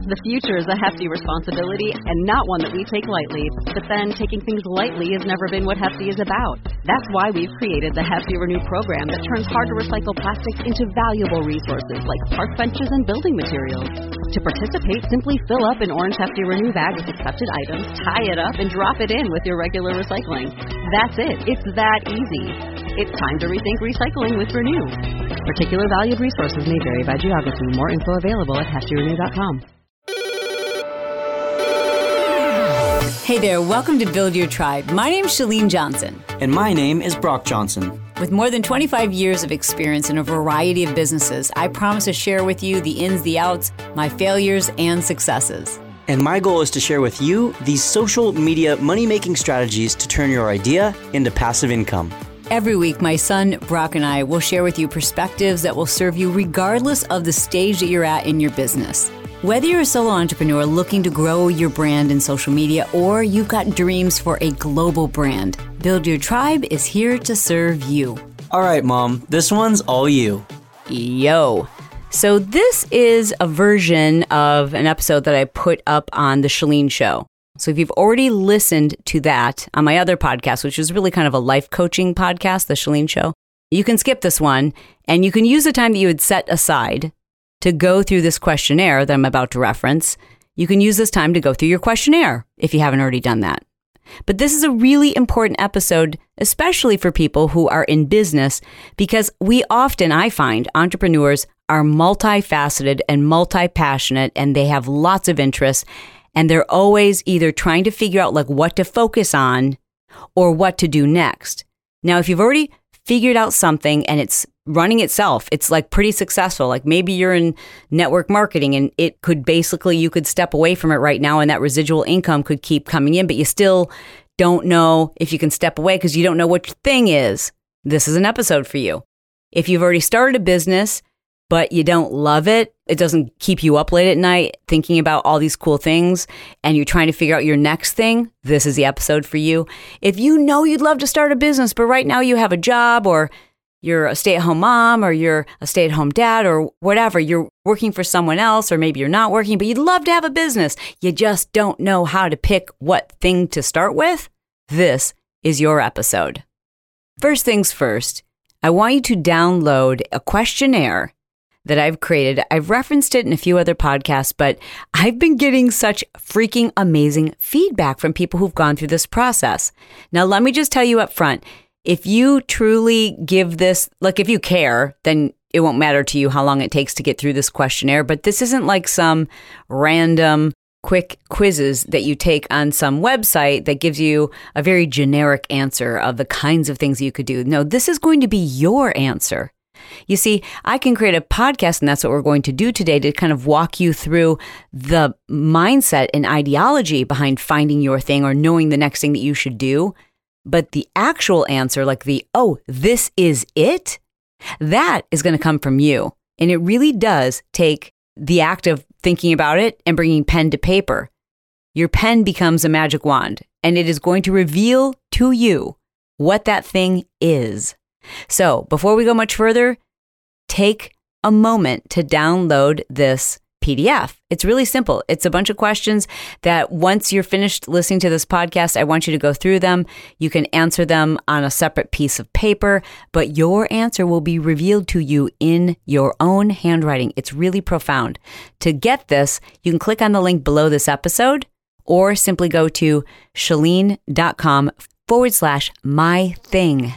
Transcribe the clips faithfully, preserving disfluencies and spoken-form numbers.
The future is a hefty responsibility and not one that we take lightly. But then taking things lightly has never been what Hefty is about. That's why we've created the Hefty Renew program that turns hard-to-recycle plastics into valuable resources like park benches and building materials. To participate, simply fill up an orange Hefty Renew bag with accepted items, tie it up, and drop it in with your regular recycling. That's it. It's that easy. It's time to rethink recycling with Renew. Particular valued resources may vary by geography. More info available at hefty renew dot com. Hey there, welcome to Build Your Tribe. My name's Chalene Johnson. And my name is Brock Johnson. With more than twenty-five years of experience in a variety of businesses, I promise to share with you the ins, the outs, my failures, and successes. And my goal is to share with you these social media money-making strategies to turn your idea into passive income. Every week, my son, Brock, and I will share with you perspectives that will serve you regardless of the stage that you're at in your business. Whether you're a solo entrepreneur looking to grow your brand in social media or you've got dreams for a global brand, Build Your Tribe is here to serve you. All right, Mom, this one's all you. Yo. So this is a version of an episode that I put up on The Chalene Show. So if you've already listened to that on my other podcast, which is really kind of a life coaching podcast, The Chalene Show, you can skip this one and you can use the time that you had set aside to go through this questionnaire that I'm about to reference. You can use this time to go through your questionnaire if you haven't already done that. But this is a really important episode, especially for people who are in business, because we often, I find, entrepreneurs are multifaceted and multi-passionate, and they have lots of interests, and they're always either trying to figure out like what to focus on or what to do next. Now, if you've already figured out something and it's running itself, it's like pretty successful. Like maybe you're in network marketing and it could basically, you could step away from it right now and that residual income could keep coming in, but you still don't know if you can step away because you don't know what your thing is. This is an episode for you. If you've already started a business, but you don't love it, it doesn't keep you up late at night thinking about all these cool things, and you're trying to figure out your next thing, this is the episode for you. If you know you'd love to start a business, but right now you have a job, or you're a stay-at-home mom, or you're a stay-at-home dad, or whatever, you're working for someone else, or maybe you're not working, but you'd love to have a business, you just don't know how to pick what thing to start with, this is your episode. First things first, I want you to download a questionnaire that I've created. I've referenced it in a few other podcasts, but I've been getting such freaking amazing feedback from people who've gone through this process. Now, let me just tell you up front, if you truly give this, like if you care, then it won't matter to you how long it takes to get through this questionnaire, but this isn't like some random quick quizzes that you take on some website that gives you a very generic answer of the kinds of things you could do. No, this is going to be your answer. You see, I can create a podcast, and that's what we're going to do today, to kind of walk you through the mindset and ideology behind finding your thing or knowing the next thing that you should do. But the actual answer, like the, oh, this is it, that is going to come from you. And it really does take the act of thinking about it and bringing pen to paper. Your pen becomes a magic wand, and it is going to reveal to you what that thing is. So before we go much further, take a moment to download this P D F. It's really simple. It's a bunch of questions that once you're finished listening to this podcast, I want you to go through them. You can answer them on a separate piece of paper, but your answer will be revealed to you in your own handwriting. It's really profound. To get this, you can click on the link below this episode or simply go to chalene.com forward slash my thing.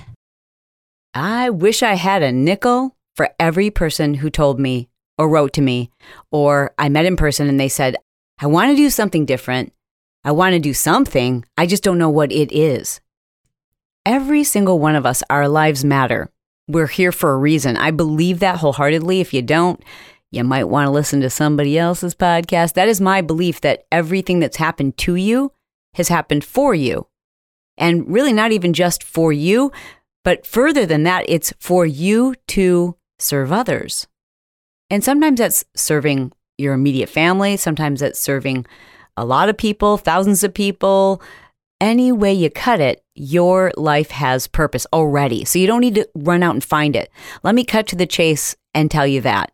I wish I had a nickel for every person who told me or wrote to me, or I met in person and they said, I want to do something different. I want to do something. I just don't know what it is. Every single one of us, our lives matter. We're here for a reason. I believe that wholeheartedly. If you don't, you might want to listen to somebody else's podcast. That is my belief, that everything that's happened to you has happened for you. And really not even just for you, but further than that, it's for you to serve others. And sometimes that's serving your immediate family. Sometimes that's serving a lot of people, thousands of people. Any way you cut it, your life has purpose already. So you don't need to run out and find it. Let me cut to the chase and tell you that.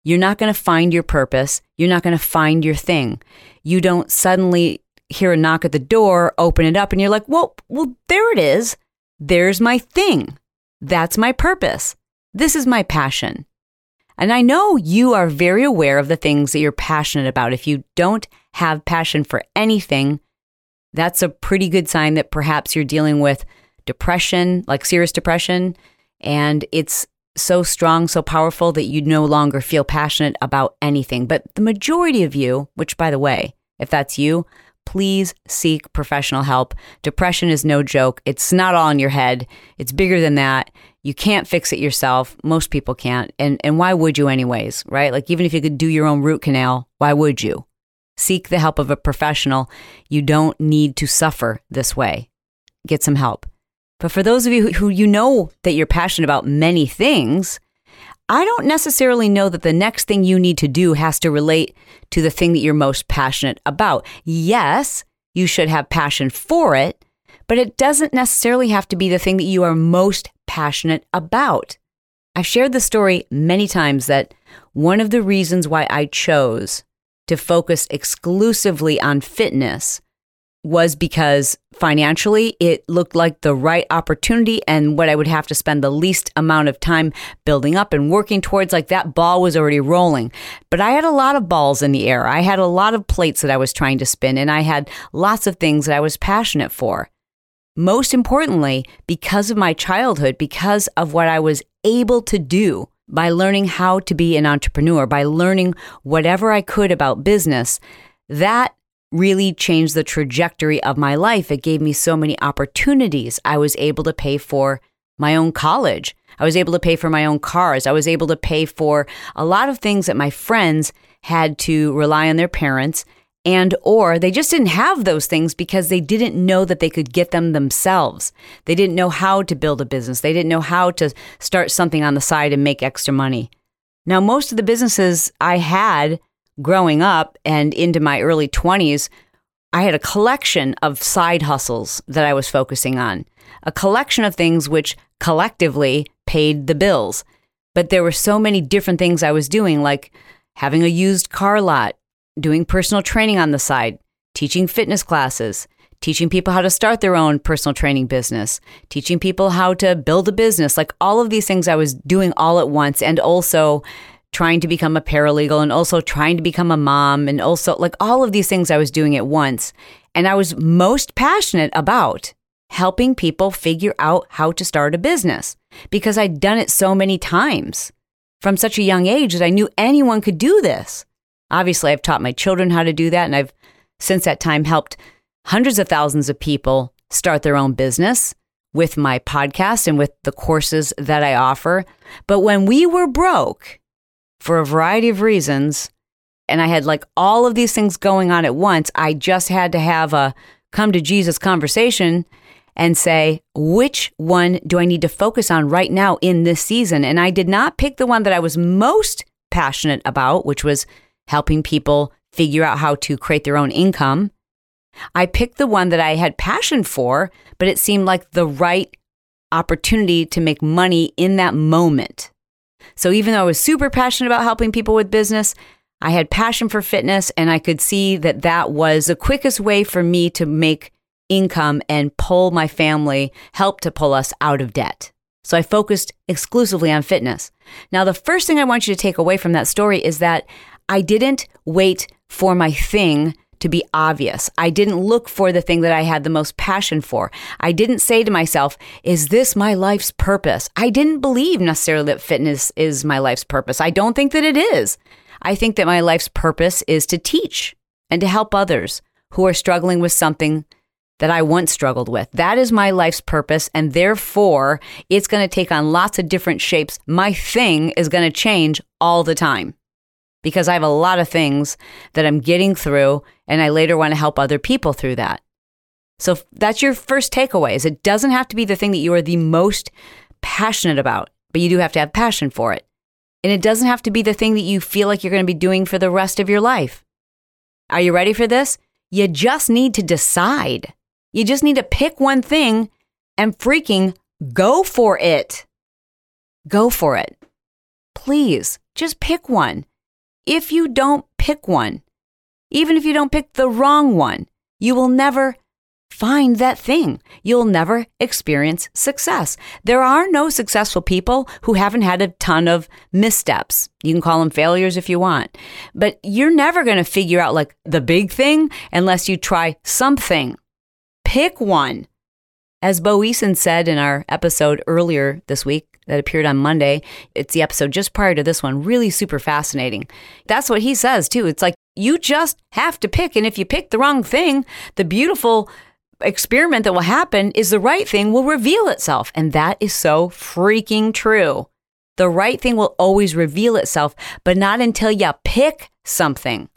you're not going to find your purpose. You're not going to find your thing. You don't suddenly hear a knock at the door, open it up, and you're like, well, well, there it is. There's my thing. That's my purpose. This is my passion. And I know you are very aware of the things that you're passionate about. If you don't have passion for anything, that's a pretty good sign that perhaps you're dealing with depression, like serious depression, and it's so strong, so powerful that you no longer feel passionate about anything. But the majority of you, which by the way, if that's you, please seek professional help. Depression is no joke. It's not all in your head. It's bigger than that. You can't fix it yourself. Most people can't. And and why would you anyways, right? Like even if you could do your own root canal, why would you? Seek the help of a professional. You don't need to suffer this way. Get some help. But for those of you who, who you know that you're passionate about many things, I don't necessarily know that the next thing you need to do has to relate to the thing that you're most passionate about. Yes, you should have passion for it, but it doesn't necessarily have to be the thing that you are most passionate about. I've shared the story many times that one of the reasons why I chose to focus exclusively on fitness was because financially it looked like the right opportunity and what I would have to spend the least amount of time building up and working towards. Like that ball was already rolling. But I had a lot of balls in the air. I had a lot of plates that I was trying to spin, and I had lots of things that I was passionate for. Most importantly, because of my childhood, because of what I was able to do by learning how to be an entrepreneur, by learning whatever I could about business, that really changed the trajectory of my life. It gave me so many opportunities. I was able to pay for my own college. I was able to pay for my own cars. I was able to pay for a lot of things that my friends had to rely on their parents, and or they just didn't have those things because they didn't know that they could get them themselves. They didn't know how to build a business. They didn't know how to start something on the side and make extra money. Now, most of the businesses I had growing up and into my early twenties, I had a collection of side hustles that I was focusing on, a collection of things which collectively paid the bills. But there were so many different things I was doing, like having a used car lot, doing personal training on the side, teaching fitness classes, teaching people how to start their own personal training business, teaching people how to build a business, like all of these things I was doing all at once, and also trying to become a paralegal, and also trying to become a mom, and also like all of these things I was doing at once. And I was most passionate about helping people figure out how to start a business because I'd done it so many times from such a young age that I knew anyone could do this. Obviously, I've taught my children how to do that, and I've since that time helped hundreds of thousands of people start their own business with my podcast and with the courses that I offer. But when we were broke, for a variety of reasons, and I had like all of these things going on at once, I just had to have a come to Jesus conversation and say, which one do I need to focus on right now in this season? And I did not pick the one that I was most passionate about, which was helping people figure out how to create their own income. I picked the one that I had passion for, but it seemed like the right opportunity to make money in that moment. So even though I was super passionate about helping people with business, I had passion for fitness, and I could see that that was the quickest way for me to make income and pull my family, help to pull us out of debt. So I focused exclusively on fitness. Now, the first thing I want you to take away from that story is that I didn't wait for my thing to be obvious. I didn't look for the thing that I had the most passion for. I didn't say to myself, is this my life's purpose? I didn't believe necessarily that fitness is my life's purpose. I don't think that it is. I think that my life's purpose is to teach and to help others who are struggling with something that I once struggled with. That is my life's purpose, and therefore it's going to take on lots of different shapes. My thing is going to change all the time, because I have a lot of things that I'm getting through, and I later want to help other people through that. So that's your first takeaway, is it doesn't have to be the thing that you are the most passionate about, but you do have to have passion for it. And it doesn't have to be the thing that you feel like you're going to be doing for the rest of your life. Are you ready for this? You just need to decide. You just need to pick one thing and freaking go for it. Go for it. Please, just pick one. if you don't pick one, even if you don't pick the wrong one, you will never find that thing. You'll never experience success. There are no successful people who haven't had a ton of missteps. You can call them failures if you want, but you're never going to figure out like the big thing unless you try something. Pick one. As Bo Eason said in our episode earlier this week that appeared on Monday, it's the episode just prior to this one, really super fascinating. That's what he says too. It's like you just have to pick. And if you pick the wrong thing, the beautiful experiment that will happen is the right thing will reveal itself. And that is so freaking true. The right thing will always reveal itself, but not until you pick something.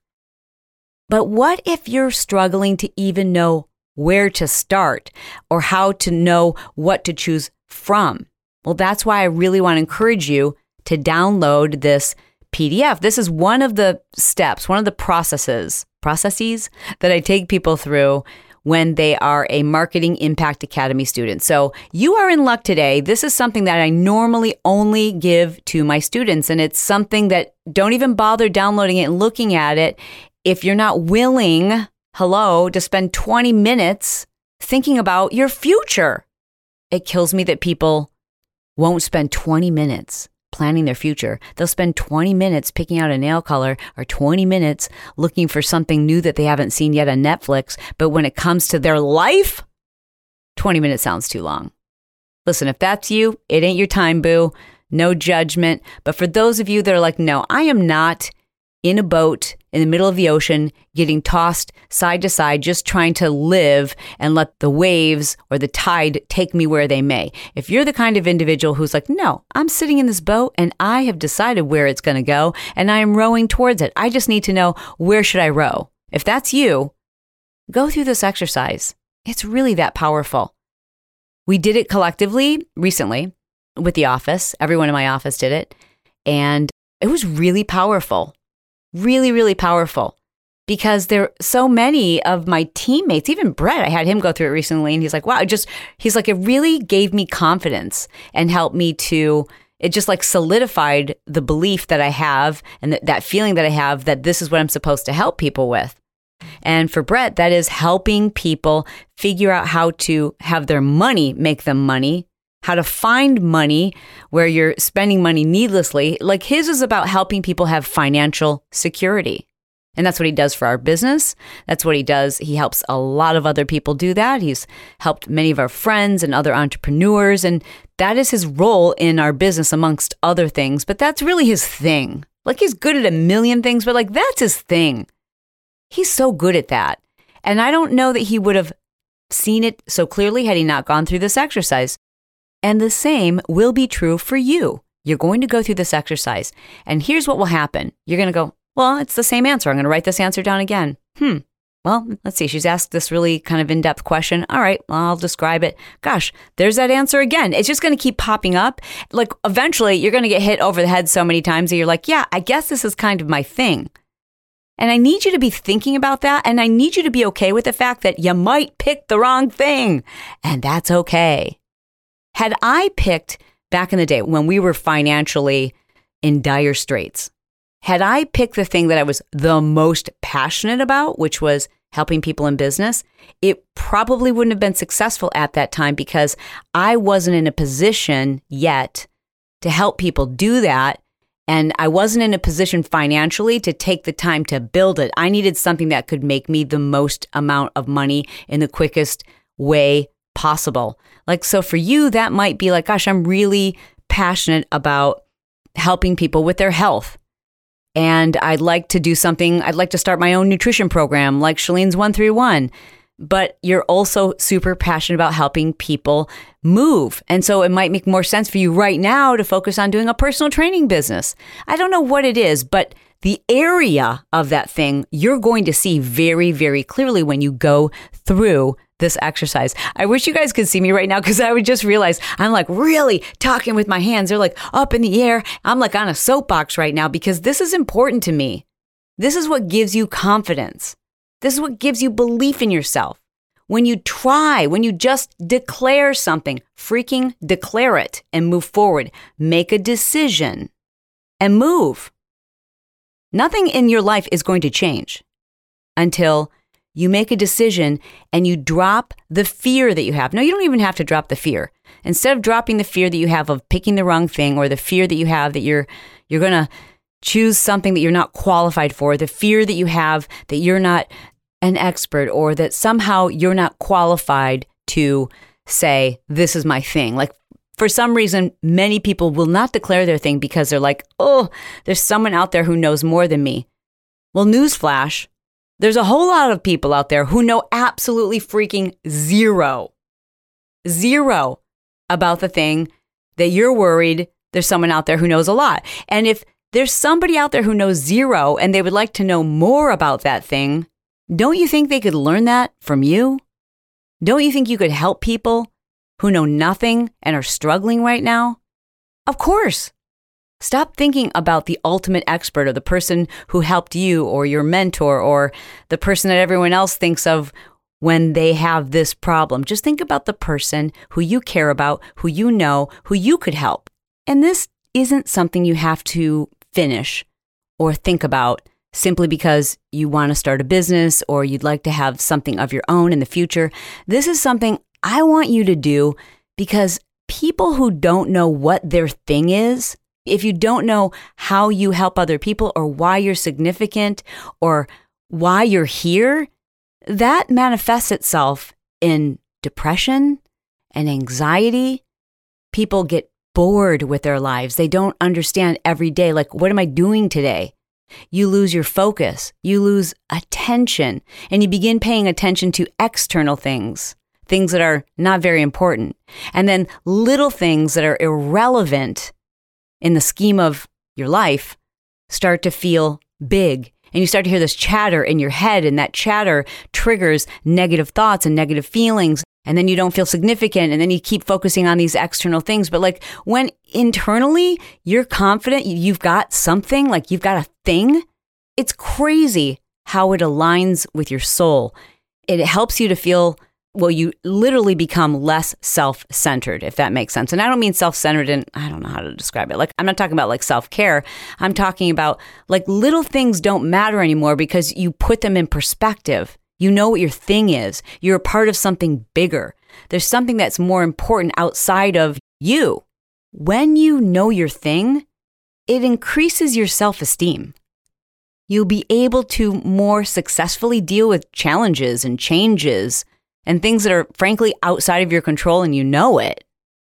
But what if you're struggling to even know where to start or how to know what to choose from? Well, that's why I really want to encourage you to download this P D F. This is one of the steps, one of the processes, processes that I take people through when they are a Marketing Impact Academy student. So you are in luck today. This is something that I normally only give to my students, and it's something that don't even bother downloading it and looking at it if you're not willing, hello, to spend twenty minutes thinking about your future. It kills me that people won't spend twenty minutes planning their future. They'll spend twenty minutes picking out a nail color or twenty minutes looking for something new that they haven't seen yet on Netflix. But when it comes to their life, twenty minutes sounds too long. Listen, if that's you, it ain't your time, boo. No judgment. But for those of you that are like, no, I am not in a boat in the middle of the ocean, getting tossed side to side, just trying to live and let the waves or the tide take me where they may. If you're the kind of individual who's like, no, I'm sitting in this boat and I have decided where it's going to go and I am rowing towards it. I just need to know, where should I row? If that's you, go through this exercise. It's really that powerful. We did it collectively recently with the office. Everyone in my office did it. And it was really powerful. Really, really powerful, because there so many of my teammates, even Brett, I had him go through it recently, and he's like, wow, it just, he's like, it really gave me confidence and helped me to, it just like solidified the belief that I have and that, that feeling that I have that this is what I'm supposed to help people with. And for Brett, that is helping people figure out how to have their money make them money, how to find money where you're spending money needlessly. Like his is about helping people have financial security. And that's what he does for our business. That's what he does. He helps a lot of other people do that. He's helped many of our friends and other entrepreneurs. And that is his role in our business, amongst other things. But that's really his thing. Like he's good at a million things, but like that's his thing. He's so good at that. And I don't know that he would have seen it so clearly had he not gone through this exercise. And the same will be true for you. You're going to go through this exercise. And here's what will happen. You're going to go, well, it's the same answer. I'm going to write this answer down again. Hmm. Well, let's see. She's asked this really kind of in-depth question. All right, well, I'll describe it. Gosh, there's that answer again. It's just going to keep popping up. Like eventually you're going to get hit over the head so many times that you're like, yeah, I guess this is kind of my thing. And I need you to be thinking about that. And I need you to be okay with the fact that you might pick the wrong thing. And that's okay. Had I picked back in the day when we were financially in dire straits, had I picked the thing that I was the most passionate about, which was helping people in business, it probably wouldn't have been successful at that time because I wasn't in a position yet to help people do that. And I wasn't in a position financially to take the time to build it. I needed something that could make me the most amount of money in the quickest way possible. Like, so for you, that might be like, gosh, I'm really passionate about helping people with their health. And I'd like to do something, I'd like to start my own nutrition program like Chalene's one three one. But you're also super passionate about helping people move. And so it might make more sense for you right now to focus on doing a personal training business. I don't know what it is, but the area of that thing you're going to see very, very clearly when you go through this exercise. I wish you guys could see me right now because I would just realize I'm like really talking with my hands. They're like up in the air. I'm like on a soapbox right now because this is important to me. This is what gives you confidence. This is what gives you belief in yourself. When you try, when you just declare something, freaking declare it and move forward. Make a decision and move. Nothing in your life is going to change until you make a decision and you drop the fear that you have. No, you don't even have to drop the fear. Instead of dropping the fear that you have of picking the wrong thing, or the fear that you have that you're you're going to choose something that you're not qualified for, the fear that you have that you're not an expert, or that somehow you're not qualified to say, this is my thing. Like, for some reason, many people will not declare their thing because they're like, oh, there's someone out there who knows more than me. Well, newsflash, there's a whole lot of people out there who know absolutely freaking zero, zero about the thing that you're worried there's someone out there who knows a lot. And if there's somebody out there who knows zero and they would like to know more about that thing, don't you think they could learn that from you? Don't you think you could help people who know nothing and are struggling right now? Of course. Stop thinking about the ultimate expert, or the person who helped you, or your mentor, or the person that everyone else thinks of when they have this problem. Just think about the person who you care about, who you know, who you could help. And this isn't something you have to finish or think about simply because you want to start a business or you'd like to have something of your own in the future. This is something I want you to do because people who don't know what their thing is, if you don't know how you help other people or why you're significant or why you're here, that manifests itself in depression and anxiety. People get bored with their lives. They don't understand every day, like, what am I doing today? You lose your focus. You lose attention, and you begin paying attention to external things, things that are not very important. And then little things that are irrelevant in the scheme of your life start to feel big. And you start to hear this chatter in your head, and that chatter triggers negative thoughts and negative feelings. And then you don't feel significant, and then you keep focusing on these external things. But like, when internally you're confident you've got something, like you've got a thing, it's crazy how it aligns with your soul. It helps you to feel, well, you literally become less self-centered, if that makes sense. And I don't mean self-centered in, I don't know how to describe it. Like, I'm not talking about like self-care. I'm talking about like little things don't matter anymore because you put them in perspective. You know what your thing is. You're a part of something bigger. There's something that's more important outside of you. When you know your thing, it increases your self-esteem. You'll be able to more successfully deal with challenges and changes and things that are frankly outside of your control, and you know it.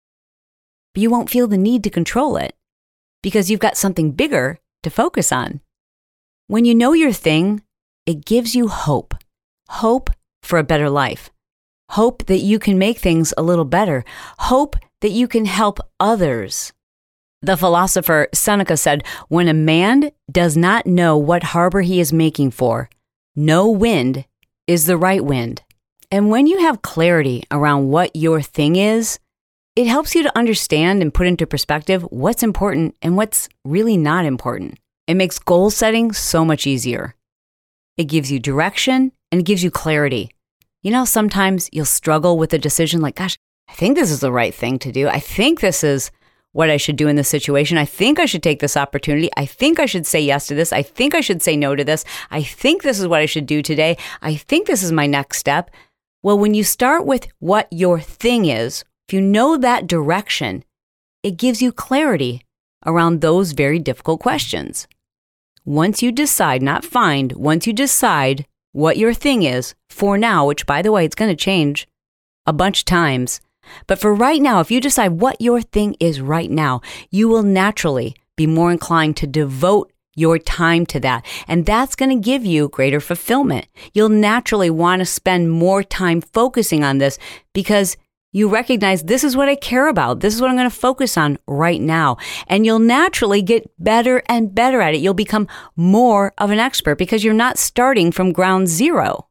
But you won't feel the need to control it because you've got something bigger to focus on. When you know your thing, it gives you hope. Hope for a better life. Hope that you can make things a little better. Hope that you can help others. The philosopher Seneca said, when a man does not know what harbor he is making for, no wind is the right wind. And when you have clarity around what your thing is, it helps you to understand and put into perspective what's important and what's really not important. It makes goal setting so much easier. It gives you direction and it gives you clarity. You know, sometimes you'll struggle with a decision like, gosh, I think this is the right thing to do. I think this is what I should do in this situation. I think I should take this opportunity. I think I should say yes to this. I think I should say no to this. I think this is what I should do today. I think this is my next step. Well, when you start with what your thing is, if you know that direction, it gives you clarity around those very difficult questions. Once you decide, not find, once you decide what your thing is for now, which by the way, it's going to change a bunch of times. But for right now, if you decide what your thing is right now, you will naturally be more inclined to devote your time to that. And that's going to give you greater fulfillment. You'll naturally want to spend more time focusing on this because you recognize this is what I care about. This is what I'm going to focus on right now. And you'll naturally get better and better at it. You'll become more of an expert because you're not starting from ground zero.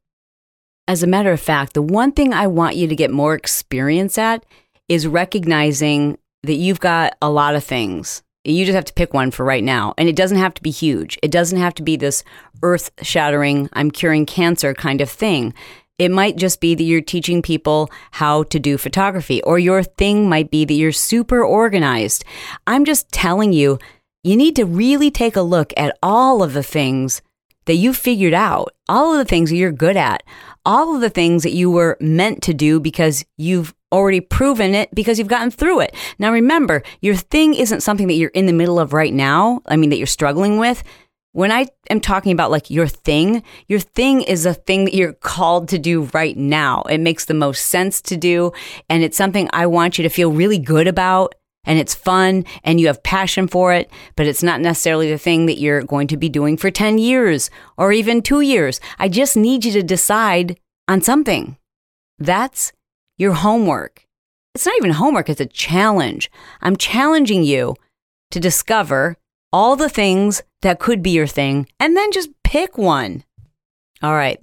As a matter of fact, the one thing I want you to get more experience at is recognizing that you've got a lot of things. You just have to pick one for right now. And it doesn't have to be huge. It doesn't have to be this earth-shattering, I'm curing cancer kind of thing. It might just be that you're teaching people how to do photography, or your thing might be that you're super organized. I'm just telling you, you need to really take a look at all of the things that you figured out, all of the things that you're good at, all of the things that you were meant to do because you've already proven it because you've gotten through it. Now, remember, your thing isn't something that you're in the middle of right now. I mean, that you're struggling with. When I am talking about like your thing, your thing is a thing that you're called to do right now. It makes the most sense to do. And it's something I want you to feel really good about. And it's fun and you have passion for it, but it's not necessarily the thing that you're going to be doing for ten years or even two years. I just need you to decide on something. That's your homework. It's not even homework, it's a challenge. I'm challenging you to discover all the things that could be your thing and then just pick one. All right.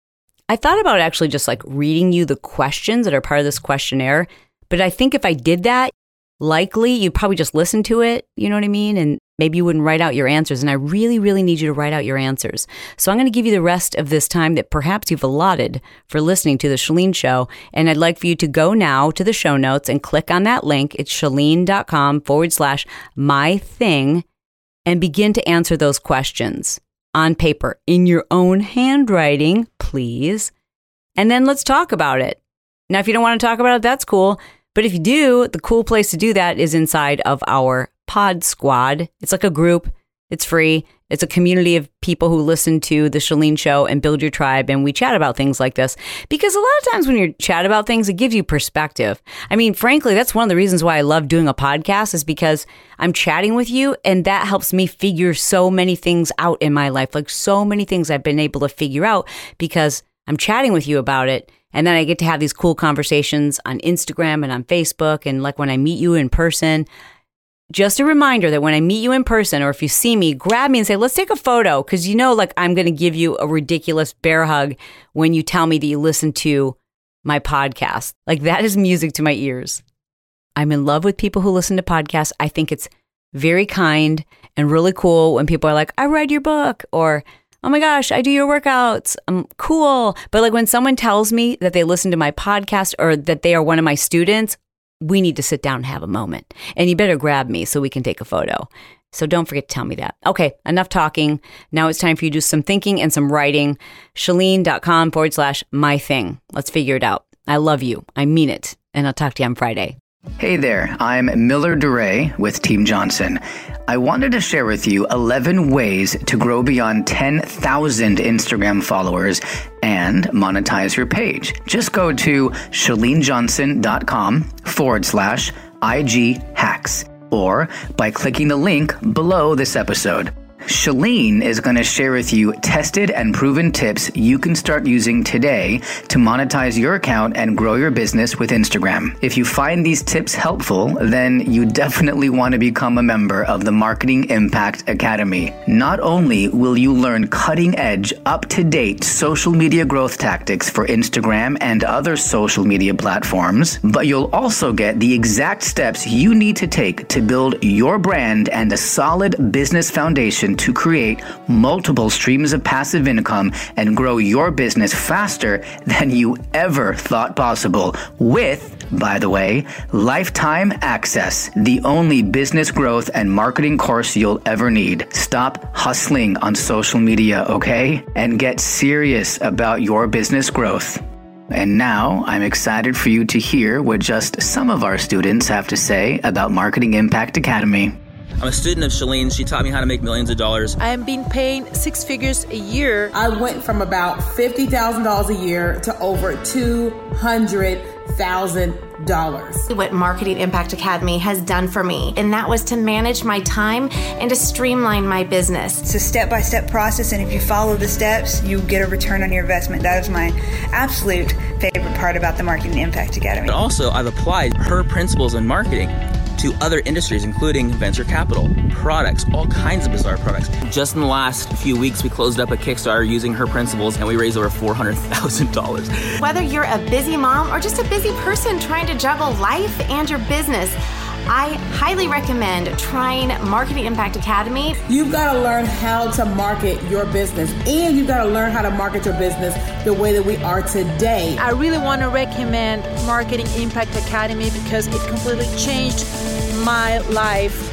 I thought about actually just like reading you the questions that are part of this questionnaire, but I think if I did that, likely you'd probably just listen to it, you know what I mean? And maybe you wouldn't write out your answers. And I really, really need you to write out your answers. So I'm going to give you the rest of this time that perhaps you've allotted for listening to the Chalene Show. And I'd like for you to go now to the show notes and click on that link. It's chalene.com forward slash my thing and begin to answer those questions on paper in your own handwriting, please. And then let's talk about it. Now, if you don't want to talk about it, that's cool. But if you do, the cool place to do that is inside of our Pod Squad. It's like a group. It's free. It's a community of people who listen to the Chalene Show and build your tribe. And we chat about things like this because a lot of times when you chat about things, it gives you perspective. I mean, frankly, that's one of the reasons why I love doing a podcast is because I'm chatting with you and that helps me figure so many things out in my life. Like so many things I've been able to figure out because I'm chatting with you about it. And then I get to have these cool conversations on Instagram and on Facebook. And like when I meet you in person, just a reminder that when I meet you in person, or if you see me, grab me and say, let's take a photo. Because you know, like I'm going to give you a ridiculous bear hug when you tell me that you listen to my podcast. Like that is music to my ears. I'm in love with people who listen to podcasts. I think it's very kind and really cool when people are like, I read your book, or oh my gosh, I do your workouts. I'm cool. But like when someone tells me that they listen to my podcast or that they are one of my students, we need to sit down and have a moment. And you better grab me so we can take a photo. So don't forget to tell me that. Okay, enough talking. Now it's time for you to do some thinking and some writing. Chalene.com forward slash my thing. Let's figure it out. I love you. I mean it. And I'll talk to you on Friday. Hey there, I'm Miller DeRay with Team Johnson. I wanted to share with you eleven ways to grow beyond ten thousand Instagram followers and monetize your page. Just go to chalenejohnson.com forward slash IG hacks or by clicking the link below this episode. Chalene is going to share with you tested and proven tips you can start using today to monetize your account and grow your business with Instagram. If you find these tips helpful, then you definitely want to become a member of the Marketing Impact Academy. Not only will you learn cutting-edge, up-to-date social media growth tactics for Instagram and other social media platforms, but you'll also get the exact steps you need to take to build your brand and a solid business foundation to create multiple streams of passive income and grow your business faster than you ever thought possible with, by the way, lifetime access, the only business growth and marketing course you'll ever need. Stop hustling on social media, okay? And get serious about your business growth. And now I'm excited for you to hear what just some of our students have to say about Marketing Impact Academy. I'm a student of Chalene. She taught me how to make millions of dollars. I am being paid six figures a year. I went from about fifty thousand dollars a year to over two hundred thousand dollars. What Marketing Impact Academy has done for me, and that was to manage my time and to streamline my business. It's a step-by-step process, and if you follow the steps, you get a return on your investment. That is my absolute favorite part about the Marketing Impact Academy. But also, I've applied her principles in marketing to other industries, including venture capital, products, all kinds of bizarre products. Just in the last few weeks, we closed up a Kickstarter using her principles, and we raised over four hundred thousand dollars. Whether you're a busy mom or just a busy person trying to juggle life and your business, I highly recommend trying Marketing Impact Academy. You've got to learn how to market your business, and you've got to learn how to market your business the way that we are today. I really want to recommend Marketing Impact Academy because it completely changed my life.